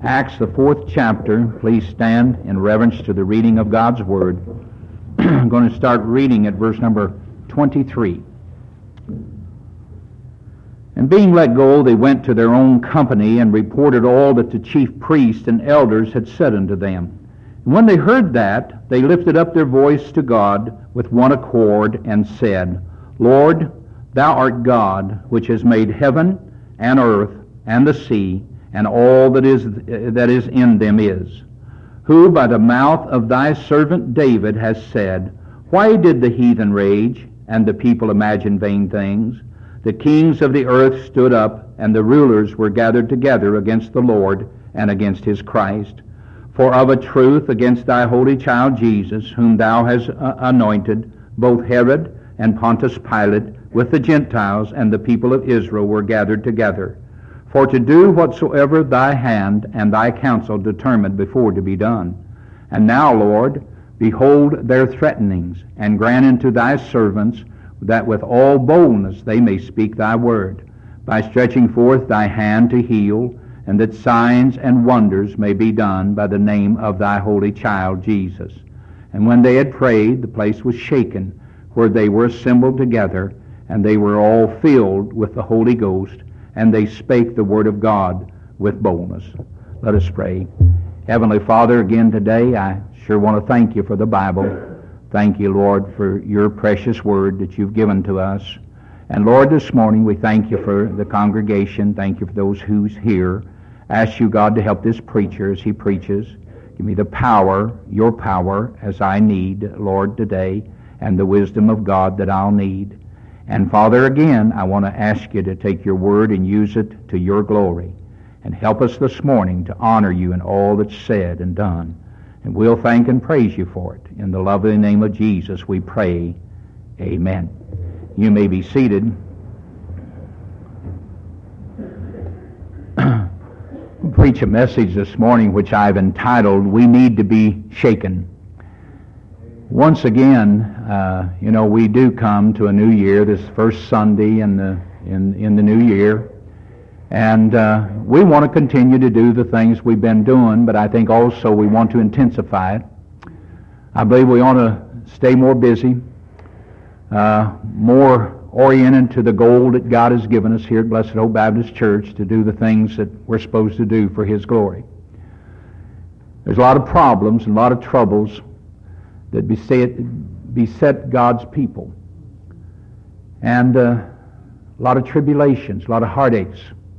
Acts, the 4th chapter. Please stand in reverence to the reading of God's Word. I'm going to start reading at verse number 23. And being let go, they went to their own company and reported all that the chief priests and elders had said unto them. And when they heard that, they lifted up their voice to God with one accord and said, Lord, Thou art God, which has made heaven and earth and the sea, and all that is in them is, who by the mouth of thy servant David has said, Why did the heathen rage, and the people imagine vain things? The kings of the earth stood up, and the rulers were gathered together against the Lord and against his Christ. For of a truth against thy holy child Jesus, whom thou hast anointed, both Herod and Pontius Pilate, with the Gentiles and the people of Israel, were gathered together, for to do whatsoever thy hand and thy counsel determined before to be done. And now, Lord, behold their threatenings, and grant unto thy servants that with all boldness they may speak thy word, by stretching forth thy hand to heal, and that signs and wonders may be done by the name of thy holy child Jesus. And when they had prayed, the place was shaken, where they were assembled together, and they were all filled with the Holy Ghost, and they spake the word of God with boldness. Let us pray. Heavenly Father, again today, I sure want to thank you for the Bible. Thank you, Lord, for your precious word that you've given to us. And Lord, this morning we thank you for the congregation. Thank you for those who's here. Ask you, God, to help this preacher as he preaches. Give me the power, your power, as I need, Lord, today, and the wisdom of God that I'll need. And Father, again, I want to ask you to take your word and use it to your glory. And help us this morning to honor you in all that's said and done. And we'll thank and praise you for it. In the lovely name of Jesus we pray. Amen. You may be seated. I'll preach a message this morning which I've entitled, We Need to Be Shaken. Once again, we do come to a new year, this first Sunday in the new year, and we want to continue to do the things we've been doing, but I think also we want to intensify it. I believe we ought to stay more busy, more oriented to the goal that God has given us here at Blessed Hope Baptist Church to do the things that we're supposed to do for His glory. There's a lot of problems and a lot of troubles that beset God's people. And a lot of tribulations, a lot of heartaches.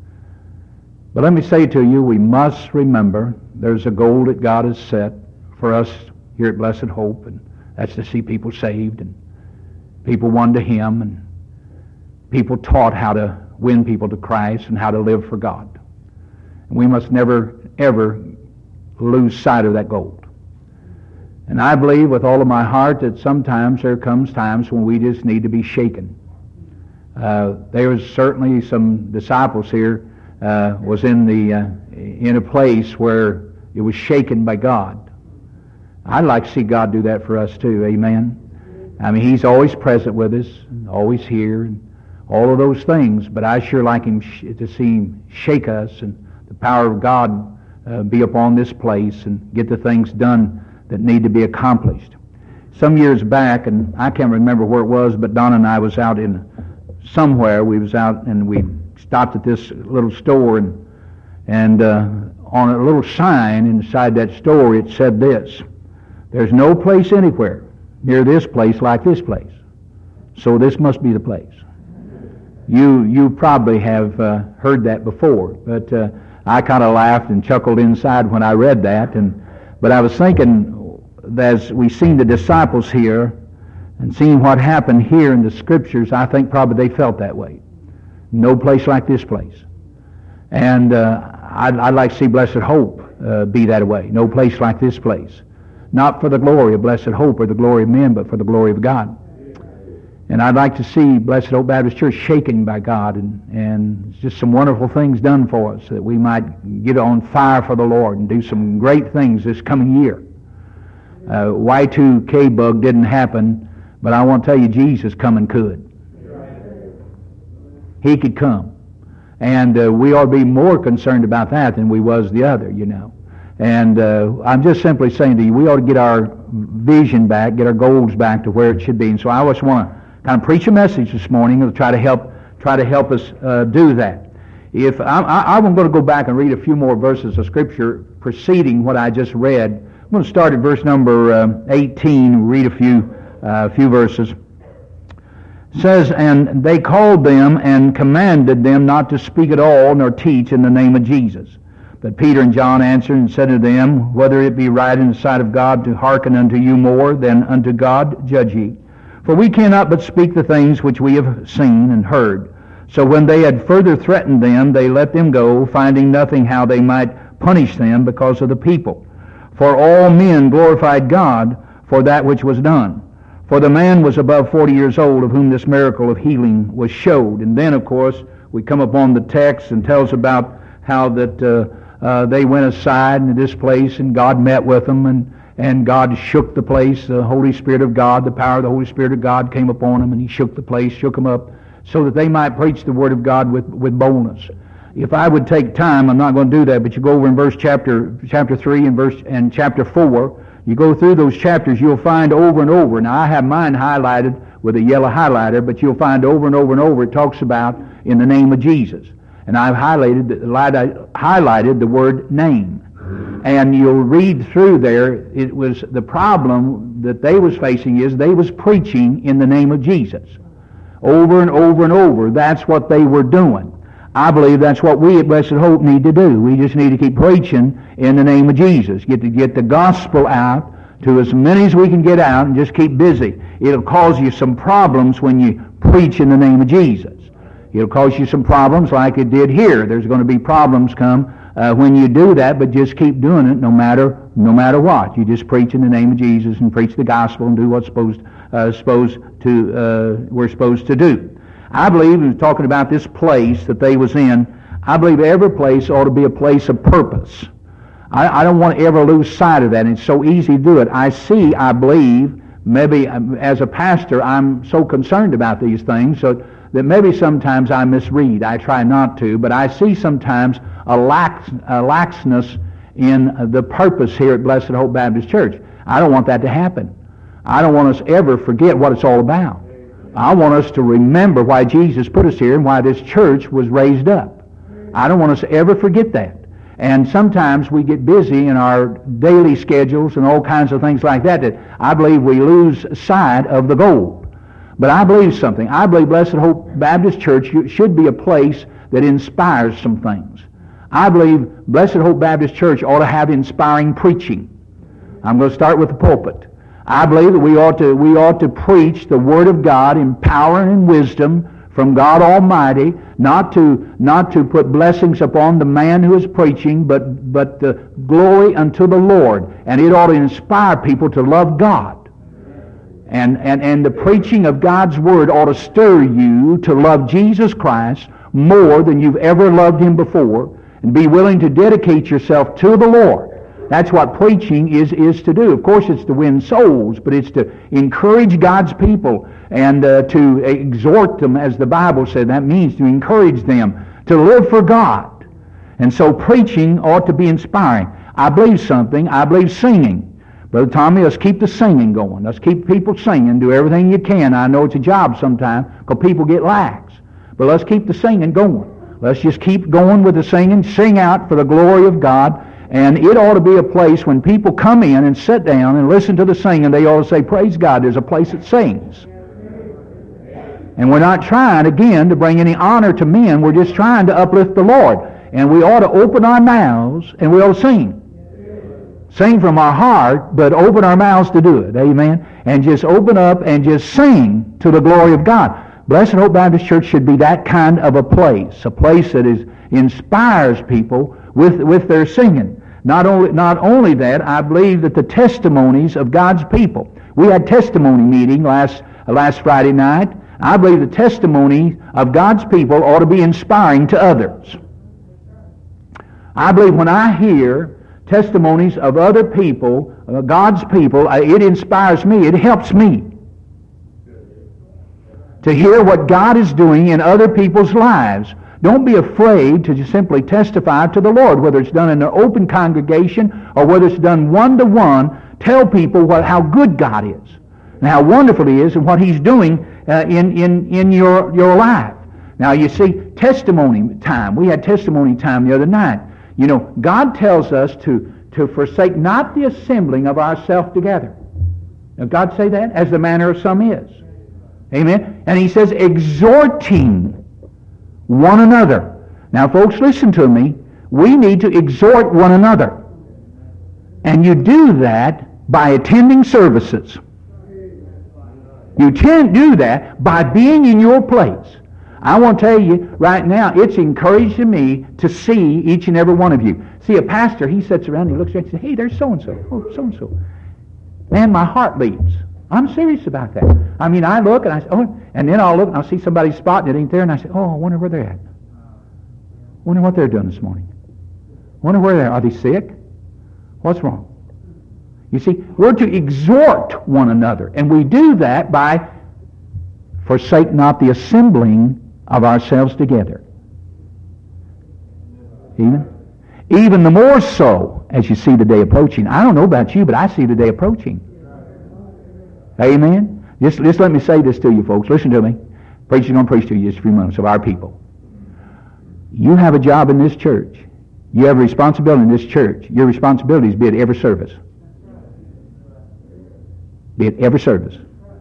But let me say to you, we must remember there's a goal that God has set for us here at Blessed Hope, and that's to see people saved, and people won to Him, and people taught how to win people to Christ and how to live for God. And we must never, ever lose sight of that goal. And I believe with all of my heart that sometimes there comes times when we just need to be shaken. There was certainly some disciples here was in a place where it was shaken by God. I'd like to see God do that for us too. Amen. I mean, He's always present with us, always here, and all of those things. But I sure like Him to see Him shake us and the power of God be upon this place and get the things done that need to be accomplished. Some years back, and I can't remember where it was, but Donna and I was out in somewhere. We was out and we stopped at this little store, and on a little sign inside that store it said this: there's no place anywhere near this place like this place, so this must be the place. You probably have heard that before, but I kind of laughed and chuckled inside when I read that, but I was thinking, as we seen the disciples here and seen what happened here in the Scriptures, I think probably they felt that way. No place like this place. And I'd like to see Blessed Hope be that way. No place like this place. Not for the glory of Blessed Hope or the glory of men, but for the glory of God. And I'd like to see Blessed Hope Baptist Church shaken by God, and just some wonderful things done for us, that we might get on fire for the Lord and do some great things this coming year. Y2K bug didn't happen, but I want to tell you, Jesus come and could. He could come. And we ought to be more concerned about that than we was the other, you know. And I'm just simply saying to you, we ought to get our vision back, get our goals back to where it should be. And so I just want to kind of preach a message this morning to try to help us do that. If I'm going to go back and read a few more verses of Scripture preceding what I just read. I'm going to start at verse number 18, read a few verses. It says, "And they called them and commanded them not to speak at all nor teach in the name of Jesus. But Peter and John answered and said to them, Whether it be right in the sight of God to hearken unto you more than unto God, judge ye. For we cannot but speak the things which we have seen and heard. So when they had further threatened them, they let them go, finding nothing how they might punish them because of the people. For all men glorified God for that which was done. For the man was above 40 years old, of whom this miracle of healing was showed." And then, of course, we come upon the text and tells about how that they went aside into this place, and God met with them, and God shook the place. The Holy Spirit of God, the power of the Holy Spirit of God came upon them, and He shook the place, shook them up, so that they might preach the Word of God with boldness. If I would take time, I'm not going to do that, but you go over in chapter 3 and chapter 4, you go through those chapters, you'll find over and over. Now, I have mine highlighted with a yellow highlighter, but you'll find over and over and over it talks about in the name of Jesus. And I've highlighted the word name. And you'll read through there, it was the problem that they was facing is they was preaching in the name of Jesus. Over and over and over. That's what they were doing. I believe that's what we at Blessed Hope need to do. We just need to keep preaching in the name of Jesus. Get the gospel out to as many as we can get out, and just keep busy. It'll cause you some problems when you preach in the name of Jesus. It'll cause you some problems like it did here. There's going to be problems come when you do that, but just keep doing it no matter what. You just preach in the name of Jesus and preach the gospel and do what's we're supposed to do. I believe, he was talking about this place that they was in, I believe every place ought to be a place of purpose. I don't want to ever lose sight of that, and it's so easy to do it. I believe, maybe as a pastor, I'm so concerned about these things, so that maybe sometimes I misread. I try not to, but I see sometimes a laxness in the purpose here at Blessed Hope Baptist Church. I don't want that to happen. I don't want us ever forget what it's all about. I want us to remember why Jesus put us here and why this church was raised up. I don't want us to ever forget that. And sometimes we get busy in our daily schedules and all kinds of things like that I believe we lose sight of the goal. But I believe something. I believe Blessed Hope Baptist Church should be a place that inspires some things. I believe Blessed Hope Baptist Church ought to have inspiring preaching. I'm going to start with the pulpit. I believe that we ought to preach the Word of God in power and in wisdom from God Almighty, not to put blessings upon the man who is preaching, but the glory unto the Lord. And it ought to inspire people to love God. And the preaching of God's Word ought to stir you to love Jesus Christ more than you've ever loved Him before, and be willing to dedicate yourself to the Lord. That's what preaching is to do. Of course, it's to win souls, but it's to encourage God's people and to exhort them, as the Bible said. That means to encourage them to live for God. And so preaching ought to be inspiring. I believe something. I believe singing. Brother Tommy, let's keep the singing going. Let's keep people singing. Do everything you can. I know it's a job sometimes because people get lax. But let's keep the singing going. Let's just keep going with the singing. Sing out for the glory of God. And it ought to be a place when people come in and sit down and listen to the singing, they ought to say, praise God, there's a place that sings. And we're not trying, again, to bring any honor to men. We're just trying to uplift the Lord. And we ought to open our mouths and we ought to sing. Sing from our heart, but open our mouths to do it. Amen? And just open up and just sing to the glory of God. Blessed Hope Baptist Church should be that kind of a place that inspires people with their singing. Not only that, I believe that the testimonies of God's people. We had testimony meeting last Friday night. I believe the testimony of God's people ought to be inspiring to others. I believe when I hear testimonies of other people, God's people, it inspires me. It helps me to hear what God is doing in other people's lives. Don't be afraid to just simply testify to the Lord, whether it's done in an open congregation or whether it's done one-to-one. Tell people how good God is and how wonderful He is and what He's doing in your life. Now, you see, testimony time. We had testimony time the other night. You know, God tells us to forsake not the assembling of ourselves together. Now, God say that? As the manner of some is. Amen? And He says, exhorting one another. Now, folks, listen to me. We need to exhort one another. And you do that by attending services. You can't do that by being in your place. I want to tell you right now, it's encouraging me to see each and every one of you. See, a pastor, he sits around, he looks around and says, hey, there's so-and-so. Oh, so-and-so. Man, my heart leaps. I'm serious about that. I mean, I look and I say, oh, and then I'll look and I'll see somebody's spot and it ain't there, and I say, oh, I wonder where they're at. Wonder what they're doing this morning. Wonder where they're at. Are they sick? What's wrong? You see, we're to exhort one another, and we do that by forsake not the assembling of ourselves together. Even the more so as you see the day approaching. I don't know about you, but I see the day approaching. Amen? Just let me say this to you, folks. Listen to me. Preacher's going to preach to you just a few moments of our people. You have a job in this church. You have a responsibility in this church. Your responsibility is be at every service. Be at every service.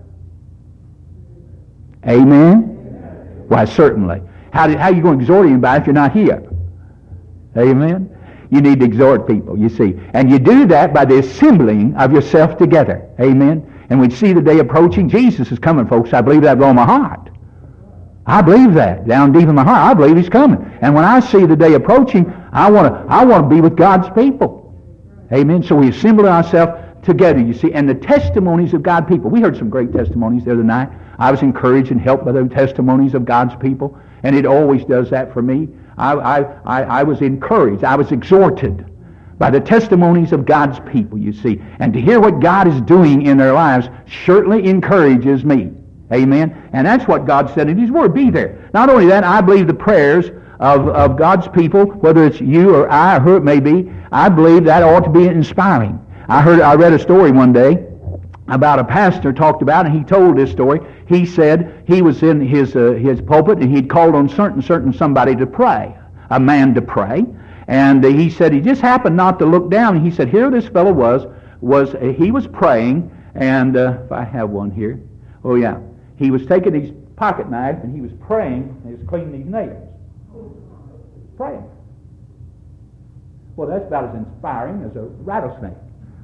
Amen? Why, certainly. How are you going to exhort anybody if you're not here? Amen? You need to exhort people, you see. And you do that by the assembling of yourself together. Amen? And we see the day approaching. Jesus is coming, folks. I believe that with all my heart. I believe that. Down deep in my heart, I believe He's coming. And when I see the day approaching, I want to be with God's people. Amen? So we assemble ourselves together, you see. And the testimonies of God's people. We heard some great testimonies the other night. I was encouraged and helped by the testimonies of God's people. And it always does that for me. I was encouraged. I was exhorted by the testimonies of God's people, you see. And to hear what God is doing in their lives certainly encourages me. Amen? And that's what God said in His Word. Be there. Not only that, I believe the prayers of God's people, whether it's you or I or who it may be, I believe that ought to be inspiring. I read a story one day about a pastor talked about, and he told this story. He said he was in his pulpit, and he'd called on certain somebody to pray, a man to pray. And he said he just happened not to look down. And he said, here this fellow he was praying, and if I have one here, oh yeah, he was taking his pocket knife and he was praying, and he was cleaning his nails. Praying. Well, that's about as inspiring as a rattlesnake.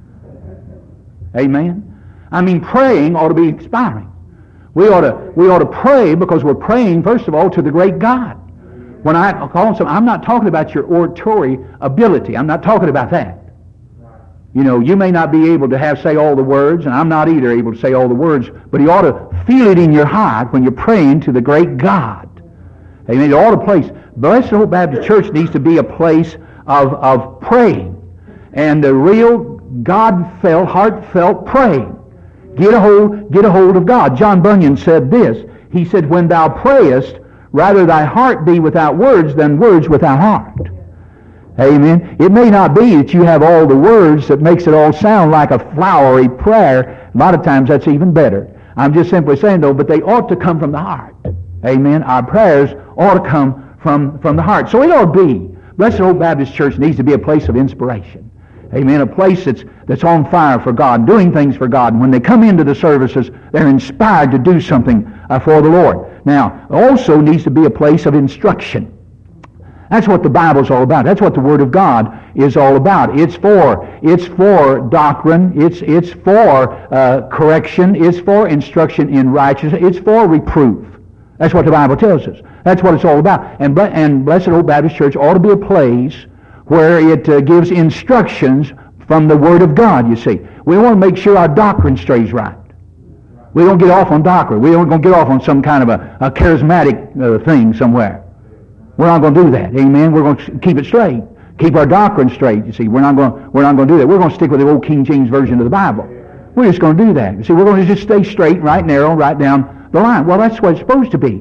Amen? I mean, praying ought to be inspiring. We ought to pray because we're praying, first of all, to the great God. When I call on something, I'm not talking about your oratory ability. I'm not talking about that. You know, you may not be able to say all the words, and I'm not either able to say all the words, but you ought to feel it in your heart when you're praying to the great God. Amen. It ought to place. Blessed Hope Baptist Church needs to be a place of praying. And the real God-felt, heartfelt praying. Get a hold of God. John Bunyan said this. He said, when thou prayest, rather thy heart be without words than words without heart. Amen. It may not be that you have all the words that makes it all sound like a flowery prayer. A lot of times that's even better. I'm just simply saying, though, but they ought to come from the heart. Amen. Our prayers ought to come from the heart. So it ought to be. Blessed Hope Baptist Church needs to be a place of inspiration. Amen. A place that's on fire for God, doing things for God. And when they come into the services, they're inspired to do something for the Lord. Now, also needs to be a place of instruction. That's what the Bible's all about. That's what the Word of God is all about. It's for doctrine. It's for correction. It's for instruction in righteousness. It's for reproof. That's what the Bible tells us. That's what it's all about. And Blessed Hope Baptist Church ought to be a place where it gives instructions from the Word of God, you see. We want to make sure our doctrine stays right. We don't get off on doctrine. We don't get off on some kind of a charismatic thing somewhere. We're not going to do that. Amen. We're going to keep it straight. Keep our doctrine straight, you see. We're not going to do that. We're going to stick with the old King James Version of the Bible. We're just going to do that. You see, we're going to just stay straight, right narrow, right down the line. Well, that's what it's supposed to be.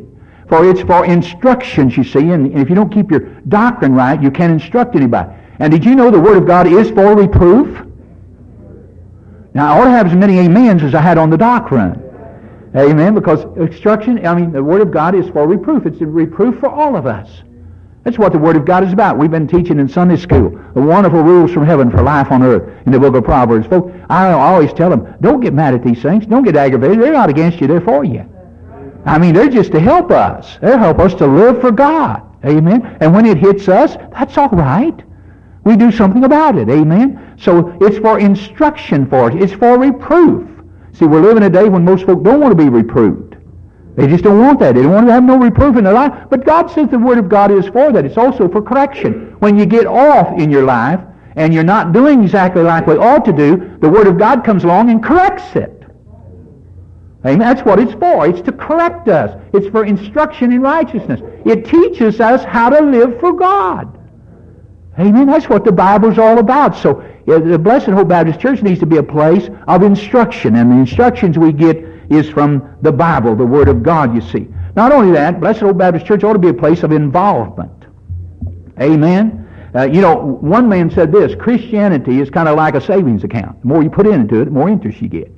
For it's for instructions, you see, and if you don't keep your doctrine right, you can't instruct anybody. And did you know the Word of God is for reproof? Now, I ought to have as many amens as I had on the doctrine. Amen, because the Word of God is for reproof. It's a reproof for all of us. That's what the Word of God is about. We've been teaching in Sunday school the wonderful rules from heaven for life on earth in the book of Proverbs. Folks, I always tell them, don't get mad at these things. Don't get aggravated. They're not against you. They're for you. They're just to help us. They'll help us to live for God. Amen. And when it hits us, that's all right. We do something about it. Amen. So it's for instruction for us. It's for reproof. See, we're living a day when most folk don't want to be reproved. They just don't want that. They don't want to have no reproof in their life. But God says the Word of God is for that. It's also for correction. When you get off in your life and you're not doing exactly like we ought to do, the Word of God comes along and corrects it. Amen. That's what it's for. It's to correct us. It's for instruction in righteousness. It teaches us how to live for God. Amen. That's what the Bible's all about. So the Blessed Hope Baptist Church needs to be a place of instruction. And the instructions we get is from the Bible, the Word of God, you see. Not only that, Blessed Hope Baptist Church ought to be a place of involvement. Amen. One man said this, Christianity is kind of like a savings account. The more you put into it, the more interest you get.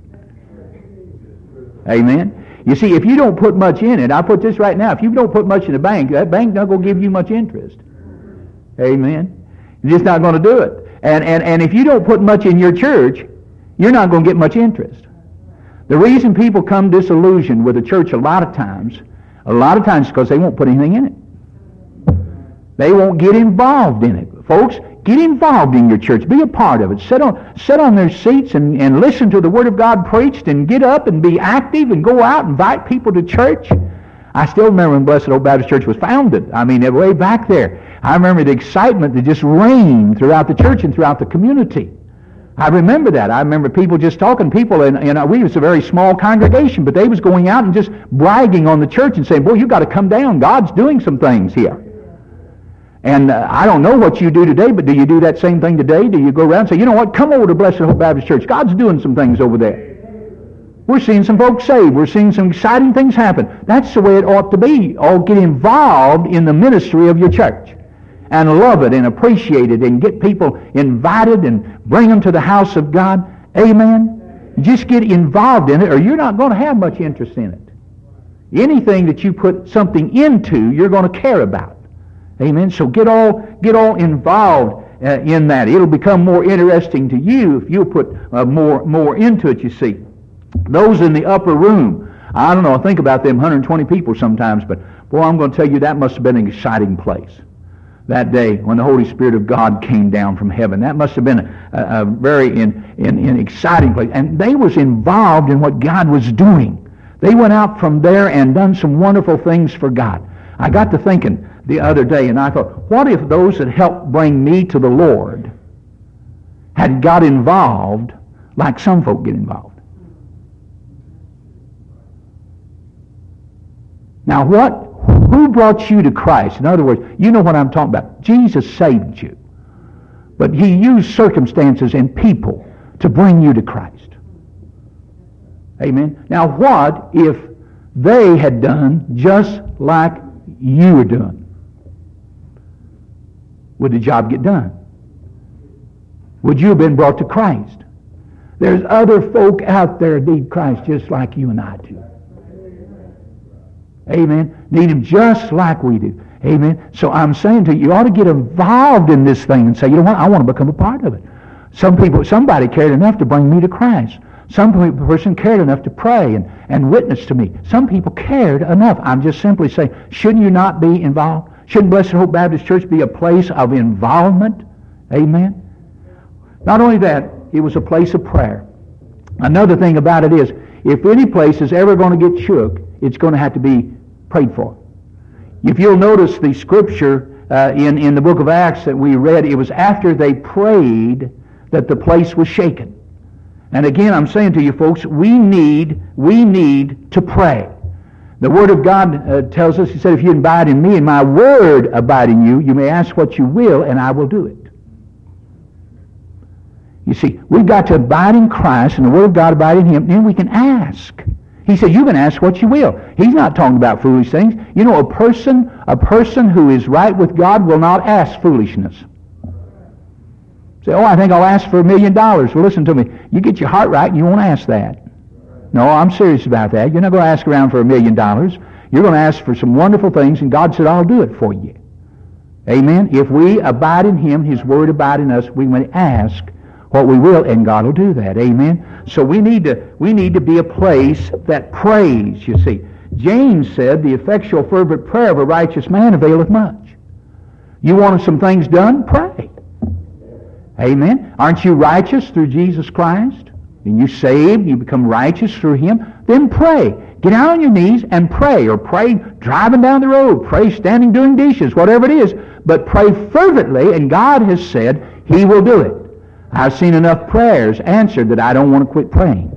Amen. You see, if you don't put much in it, I'll put this right now, if you don't put much in the bank, that bank's not going to give you much interest. Amen. You're just not going to do it. And if you don't put much in your church, you're not going to get much interest. The reason people come disillusioned with the church a lot of times is because they won't put anything in it. They won't get involved in it. Folks, get involved in your church. Be a part of it. Sit on their seats and listen to the Word of God preached, and get up and be active and go out and invite people to church. I still remember when Blessed Hope Baptist Church was founded. Way back there. I remember the excitement that just reigned throughout the church and throughout the community. I remember that. I remember people just talking. We was a very small congregation, but they was going out and just bragging on the church and saying, boy, you got to come down. God's doing some things here. And I don't know what you do today, but do you do that same thing today? Do you go around and say, you know what, come over to Blessed Hope Baptist Church. God's doing some things over there. We're seeing some folks saved. We're seeing some exciting things happen. That's the way it ought to be. All get involved in the ministry of your church and love it and appreciate it and get people invited and bring them to the house of God. Amen. Just get involved in it, or you're not going to have much interest in it. Anything that you put something into, you're going to care about. Amen. So get all involved in that. It'll become more interesting to you if you put more into it, you see. Those in the upper room, I don't know, I think about them 120 people sometimes, but boy, I'm going to tell you that must have been an exciting place. That day when the Holy Spirit of God came down from heaven. That must have been a very exciting place. And they was involved in what God was doing. They went out from there and done some wonderful things for God. I got to thinking the other day, and I thought, what if those that helped bring me to the Lord had got involved like some folk get involved? Now who brought you to Christ? In other words, you know what I'm talking about. Jesus saved you. But He used circumstances and people to bring you to Christ. Amen. Now what if they had done just like you were doing? Would the job get done? Would you have been brought to Christ? There's other folk out there that need Christ just like you and I do. Amen. Need Him just like we do. Amen. So I'm saying to you, you ought to get involved in this thing and say, you know what, I want to become a part of it. Somebody cared enough to bring me to Christ. Some person cared enough to pray and witness to me. Some people cared enough. I'm just simply saying, shouldn't you not be involved? Shouldn't Blessed Hope Baptist Church be a place of involvement? Amen. Not only that, it was a place of prayer. Another thing about it is, if any place is ever going to get shook, it's going to have to be prayed for. If you'll notice the scripture in the book of Acts that we read, it was after they prayed that the place was shaken. And again, I'm saying to you folks, we need to pray. The Word of God tells us, He said, if you abide in me and my Word abide in you, you may ask what you will and I will do it. You see, we've got to abide in Christ and the Word of God abide in Him, and then we can ask. He said, you can ask what you will. He's not talking about foolish things. You know, a person who is right with God will not ask foolishness. Say, I think I'll ask for $1 million. Well, listen to me. You get your heart right and you won't ask that. No, I'm serious about that. You're not going to ask around for $1 million. You're going to ask for some wonderful things, and God said, I'll do it for you. Amen? If we abide in Him, His Word abide in us, we may ask what we will, and God will do that. Amen? So we need to be a place that prays, you see. James said, the effectual fervent prayer of a righteous man availeth much. You want some things done? Pray. Amen? Aren't you righteous through Jesus Christ? And you saved, you become righteous through Him? Then pray. Get out on your knees and pray, or pray driving down the road, pray standing doing dishes, whatever it is. But pray fervently, and God has said He will do it. I've seen enough prayers answered that I don't want to quit praying.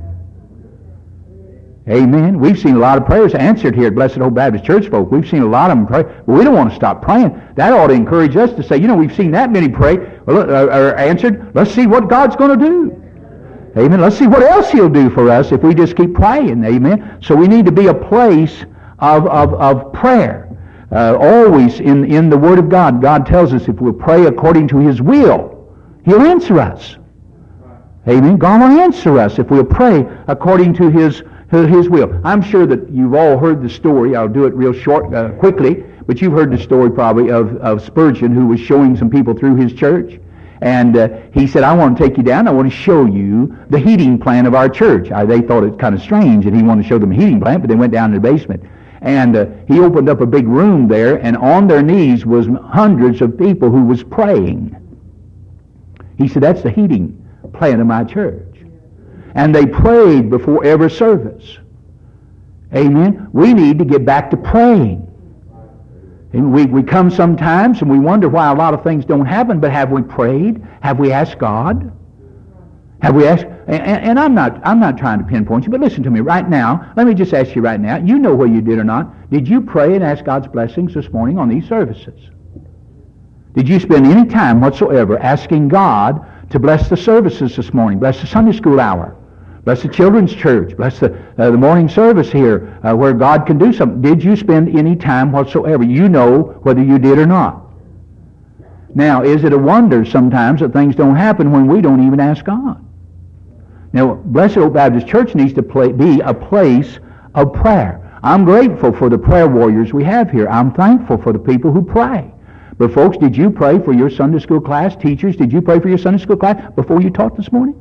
Amen. We've seen a lot of prayers answered here at Blessed Hope Baptist Church, folk. We've seen a lot of them pray, but we don't want to stop praying. That ought to encourage us to say, we've seen that many pray or answered. Let's see what God's going to do. Amen. Let's see what else He'll do for us if we just keep praying. Amen. So we need to be a place of prayer. Always in the Word of God, God tells us if we'll pray according to His will, He'll answer us. Amen. God will answer us if we'll pray according to His will. I'm sure that you've all heard the story. I'll do it real short, quickly, but you've heard the story probably of Spurgeon, who was showing some people through his church. And he said, I want to take you down. I want to show you the heating plant of our church. They thought it kind of strange that he wanted to show them a heating plant, but they went down to the basement. And he opened up a big room there, and on their knees was hundreds of people who was praying. He said, that's the heating plant of my church. And they prayed before every service. Amen. We need to get back to praying. And we come sometimes and we wonder why a lot of things don't happen, but have we prayed? Have we asked God? Have we asked? And I'm not trying to pinpoint you, but listen to me right now. Let me just ask you right now. You know whether you did or not. Did you pray and ask God's blessings this morning on these services? Did you spend any time whatsoever asking God to bless the services this morning? Bless the Sunday school hour. Bless the children's church. Bless the morning service here where God can do something. Did you spend any time whatsoever? You know whether you did or not. Now, is it a wonder sometimes that things don't happen when we don't even ask God? Now, Blessed Hope Baptist Church needs to be a place of prayer. I'm grateful for the prayer warriors we have here. I'm thankful for the people who pray. But folks, did you pray for your Sunday school class? Teachers, did you pray for your Sunday school class before you taught this morning?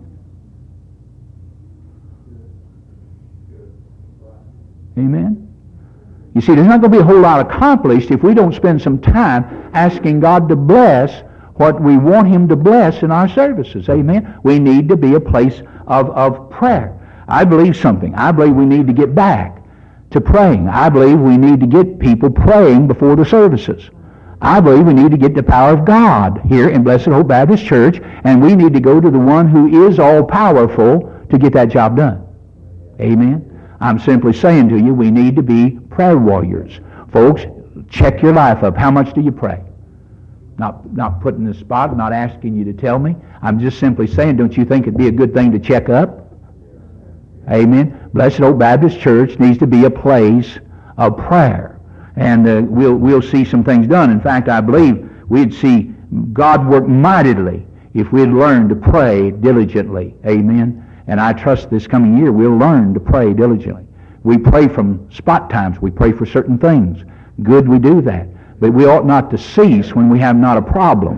Amen. You see, there's not going to be a whole lot accomplished if we don't spend some time asking God to bless what we want Him to bless in our services. Amen. We need to be a place of prayer. I believe something. I believe we need to get back to praying. I believe we need to get people praying before the services. I believe we need to get the power of God here in Blessed Hope Baptist Church, and we need to go to the one who is all-powerful to get that job done. Amen. I'm simply saying to you, we need to be prayer warriors. Folks, check your life up. How much do you pray? Not putting the spot, not asking you to tell me. I'm just simply saying, don't you think it'd be a good thing to check up? Amen. Blessed Hope Baptist Church needs to be a place of prayer. And we'll see some things done. In fact, I believe we'd see God work mightily if we'd learn to pray diligently. Amen. And I trust this coming year we'll learn to pray diligently. We pray from spot times. We pray for certain things. Good, we do that. But we ought not to cease when we have not a problem.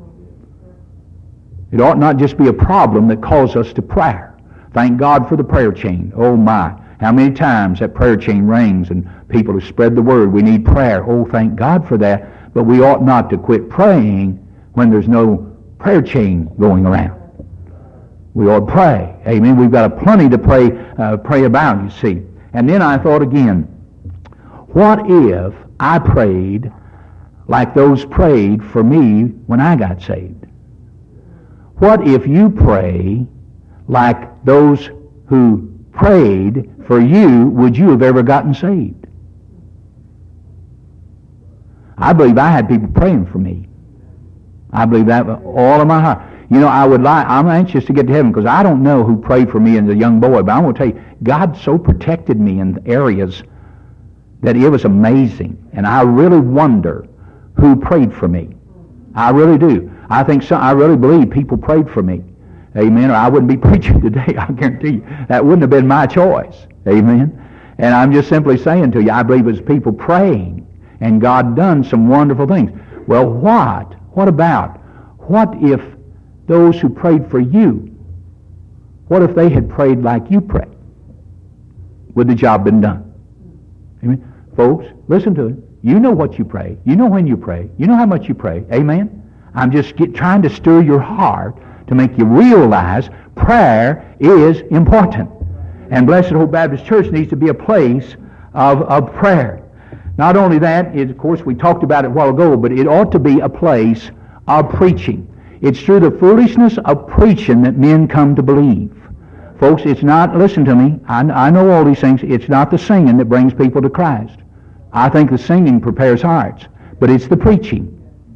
It ought not just be a problem that calls us to prayer. Thank God for the prayer chain. Oh my. How many times that prayer chain rings and people have spread the word. We need prayer. Oh, thank God for that. But we ought not to quit praying when there's no prayer chain going around. We ought to pray. Amen. We've got plenty to pray about, you see. And then I thought again, what if I prayed like those prayed for me when I got saved? What if you pray like those who prayed for you, would you have ever gotten saved? I believe I had people praying for me. I believe that with all of my heart. You know, I'm anxious to get to heaven because I don't know who prayed for me as a young boy, but I want to tell you, God so protected me in areas that it was amazing. And I really wonder who prayed for me. I really do. I really believe people prayed for me. Amen. Or I wouldn't be preaching today, I guarantee you. That wouldn't have been my choice. Amen. And I'm just simply saying to you, I believe it was people praying, and God done some wonderful things. Well, what? What about? What if those who prayed for you, what if they had prayed like you prayed? Would the job been done? Amen. Folks, listen to it. You know what you pray. You know when you pray. You know how much you pray. Amen. I'm just trying to stir your heart to make you realize prayer is important. And Blessed Hope Baptist Church needs to be a place of prayer. Not only that, of course, we talked about it a while ago, but it ought to be a place of preaching. It's through the foolishness of preaching that men come to believe. Folks, it's not, listen to me, I know all these things, it's not the singing that brings people to Christ. I think the singing prepares hearts, but it's the preaching.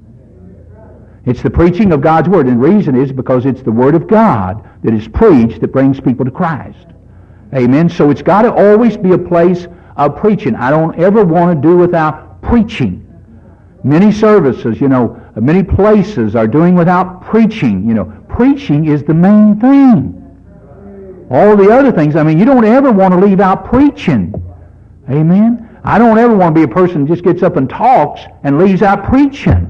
It's the preaching of God's Word, and the reason is because it's the Word of God that is preached that brings people to Christ. Amen. So it's got to always be a place of preaching. I don't ever want to do without preaching. Many services, many places are doing without preaching. Preaching is the main thing. All the other things, you don't ever want to leave out preaching. Amen. I don't ever want to be a person who just gets up and talks and leaves out preaching.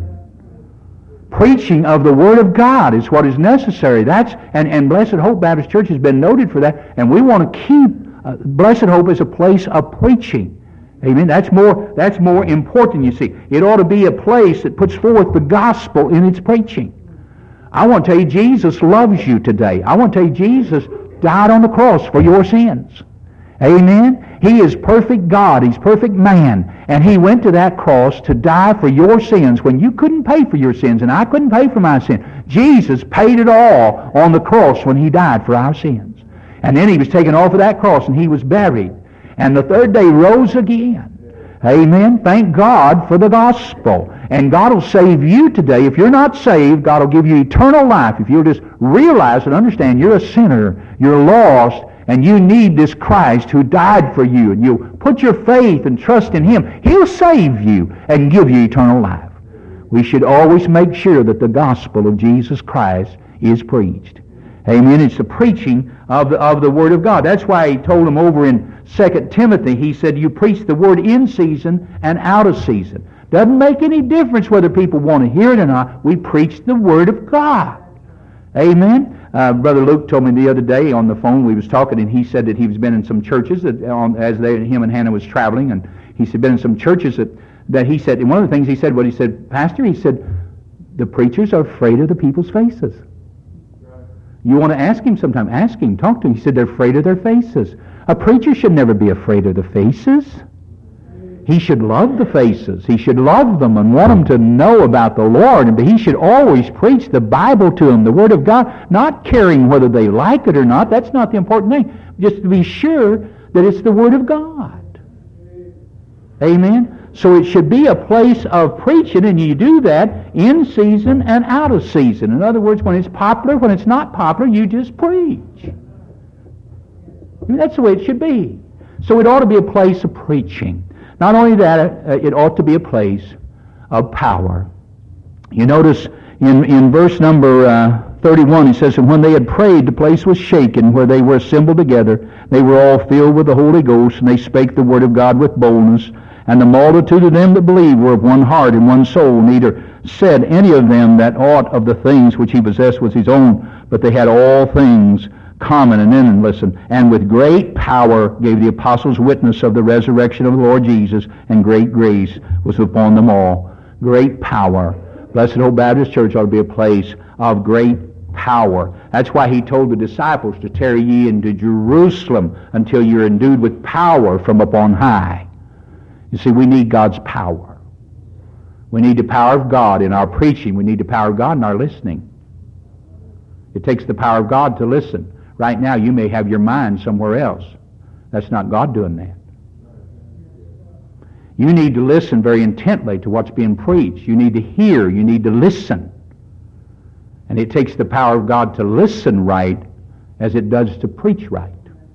Preaching of the Word of God is what is necessary. And Blessed Hope Baptist Church has been noted for that, and we want to keep Blessed Hope as a place of preaching. Amen. That's more important, you see. It ought to be a place that puts forth the gospel in its preaching. I want to tell you, Jesus loves you today. I want to tell you, Jesus died on the cross for your sins. Amen. He is perfect God. He's perfect man. And He went to that cross to die for your sins when you couldn't pay for your sins and I couldn't pay for my sin. Jesus paid it all on the cross when He died for our sins. And then He was taken off of that cross and He was buried. And the third day rose again. Amen. Thank God for the gospel. And God will save you today. If you're not saved, God will give you eternal life. If you'll just realize and understand you're a sinner, you're lost, and you need this Christ who died for you, and you put your faith and trust in Him, He'll save you and give you eternal life. We should always make sure that the gospel of Jesus Christ is preached. Amen. It's the preaching of the Word of God. That's why He told them over in 2 Timothy, He said, you preach the Word in season and out of season. Doesn't make any difference whether people want to hear it or not. We preach the Word of God. Amen. Brother Luke told me the other day on the phone, we was talking, and he said that he was been in some churches that, him and Hannah was traveling, and he said been in some churches that he said, and one of the things he said, Pastor, he said, the preachers are afraid of the people's faces. You want to ask him sometime, ask him, talk to him. He said they're afraid of their faces. A preacher should never be afraid of the faces. He should love the faces. He should love them and want them to know about the Lord. But he should always preach the Bible to them, the Word of God, not caring whether they like it or not. That's not the important thing. Just to be sure that it's the Word of God. Amen? So it should be a place of preaching, and you do that in season and out of season. In other words, when it's popular, when it's not popular, you just preach. That's the way it should be. So it ought to be a place of preaching. Not only that, it ought to be a place of power. You notice in verse number 31, it says, and when they had prayed, the place was shaken where they were assembled together. They were all filled with the Holy Ghost, and they spake the word of God with boldness. And the multitude of them that believed were of one heart and one soul. Neither said any of them that aught of the things which he possessed was his own, but they had all things common. And then listen, and with great power gave the apostles witness of the resurrection of the Lord Jesus, and great grace was upon them all. Great power. Blessed Hope Baptist Church ought to be a place of great power. That's why he told the disciples to tarry ye into Jerusalem until you're endued with power from upon high. You see, we need God's power. We need the power of God in our preaching. We need the power of God in our listening. It takes the power of God to listen. Right now, you may have your mind somewhere else. That's not God doing that. You need to listen very intently to what's being preached. You need to hear. You need to listen. And it takes the power of God to listen right as it does to preach right.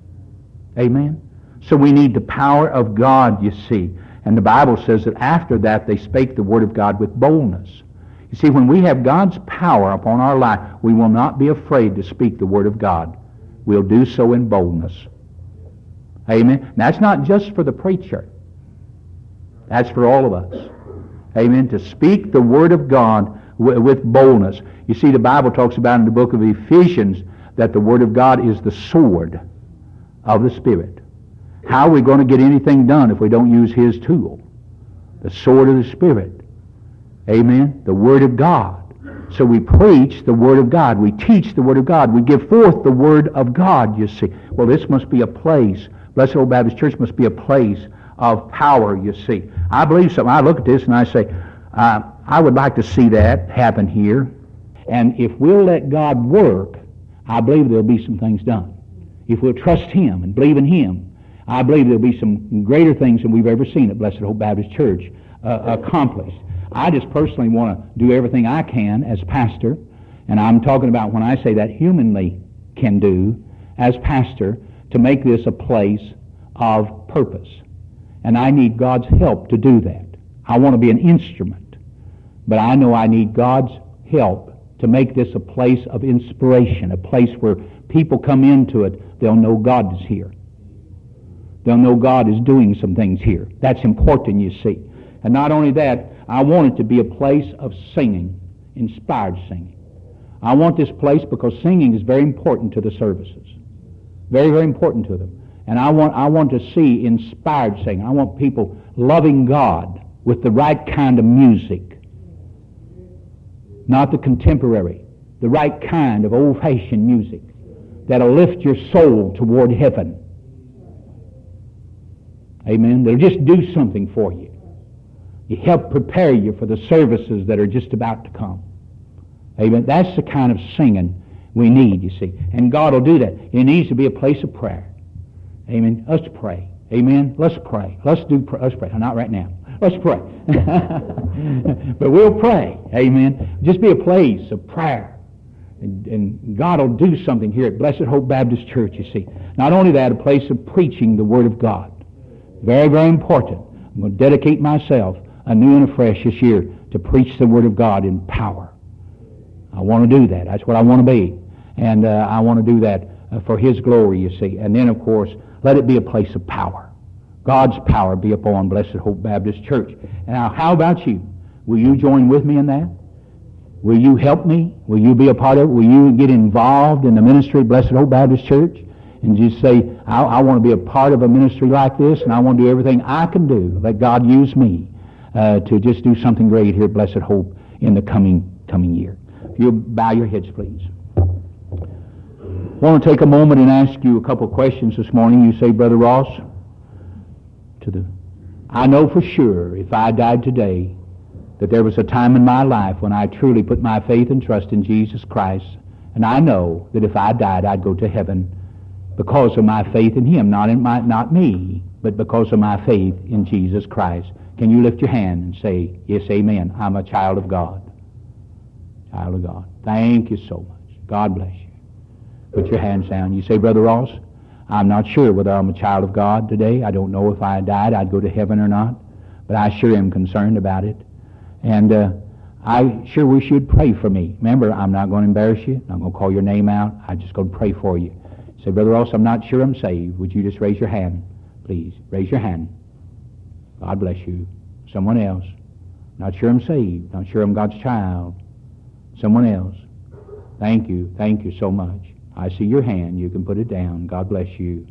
Amen? So we need the power of God, you see. And the Bible says that after that they spake the word of God with boldness. You see, when we have God's power upon our life, we will not be afraid to speak the word of God. We'll do so in boldness. Amen? And that's not just for the preacher. That's for all of us. Amen? To speak the word of God with boldness. You see, the Bible talks about in the book of Ephesians that the word of God is the sword of the Spirit. How are we going to get anything done if we don't use His tool? The sword of the Spirit. Amen? The Word of God. So we preach the Word of God. We teach the Word of God. We give forth the Word of God, you see. Well, this must be a place. Blessed Old Baptist Church must be a place of power, you see. I believe something. I look at this and I say, I would like to see that happen here. And if we'll let God work, I believe there'll be some things done. If we'll trust Him and believe in Him, I believe there'll be some greater things than we've ever seen at Blessed Hope Baptist Church accomplished. I just personally want to do everything I can as pastor, and I'm talking about when I say that humanly can do as pastor, to make this a place of purpose. And I need God's help to do that. I want to be an instrument, but I know I need God's help to make this a place of inspiration, a place where people come into it, they'll know God is here. They'll know God is doing some things here. That's important, you see. And not only that, I want it to be a place of singing, inspired singing. I want this place because singing is very important to the services. Very, very important to them. And I want to see inspired singing. I want people loving God with the right kind of music. Not the contemporary. The right kind of old-fashioned music that'll lift your soul toward heaven. Amen. They'll just do something for you. You help prepare you for the services that are just about to come. Amen. That's the kind of singing we need, you see. And God will do that. It needs to be a place of prayer. Amen. Let's pray. Amen. Let's pray. Let's pray. Not right now. Let's pray. But we'll pray. Amen. Just be a place of prayer. And God will do something here at Blessed Hope Baptist Church, you see. Not only that, a place of preaching the Word of God. Very, very important. I'm going to dedicate myself anew and afresh this year to preach the Word of God in power. I want to do that. That's what I want to be. And I want to do that for His glory, you see. And then, of course, let it be a place of power. God's power be upon Blessed Hope Baptist Church. And now, how about you? Will you join with me in that? Will you help me? Will you be a part of it? Will you get involved in the ministry of Blessed Hope Baptist Church? And just say, I want to be a part of a ministry like this, and I want to do everything I can do. Let God use me to just do something great here at Blessed Hope in the coming year. If you'll bow your heads, please. I want to take a moment and ask you a couple of questions this morning. You say, Brother Ross, I know for sure if I died today that there was a time in my life when I truly put my faith and trust in Jesus Christ, and I know that if I died, I'd go to heaven because of my faith in Him, not me, but because of my faith in Jesus Christ. Can you lift your hand and say, yes, amen, I'm a child of God. Child of God. Thank you so much. God bless you. Put your hands down. You say, Brother Ross, I'm not sure whether I'm a child of God today. I don't know if I died, I'd go to heaven or not, but I sure am concerned about it. And I sure wish you'd pray for me. Remember, I'm not going to embarrass you. I'm not going to call your name out. I'm just going to pray for you. Say, Brother Ross, I'm not sure I'm saved. Would you just raise your hand, please? Raise your hand. God bless you. Someone else. Not sure I'm saved. Not sure I'm God's child. Someone else. Thank you. Thank you so much. I see your hand. You can put it down. God bless you.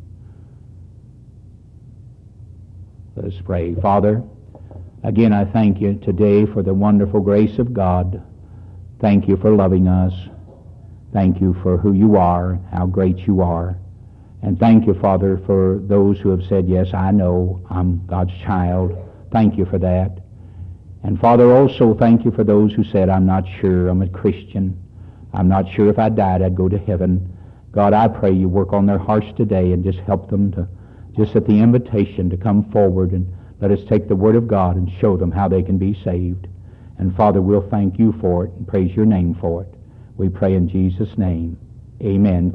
Let us pray. Father, again I thank you today for the wonderful grace of God. Thank you for loving us. Thank you for who you are, how great you are. And thank you, Father, for those who have said, yes, I know I'm God's child. Thank you for that. And Father, also thank you for those who said, I'm not sure I'm a Christian. I'm not sure if I died I'd go to heaven. God, I pray you work on their hearts today and just help them to, just at the invitation to come forward and let us take the Word of God and show them how they can be saved. And Father, we'll thank you for it and praise your name for it. We pray in Jesus' name. Amen.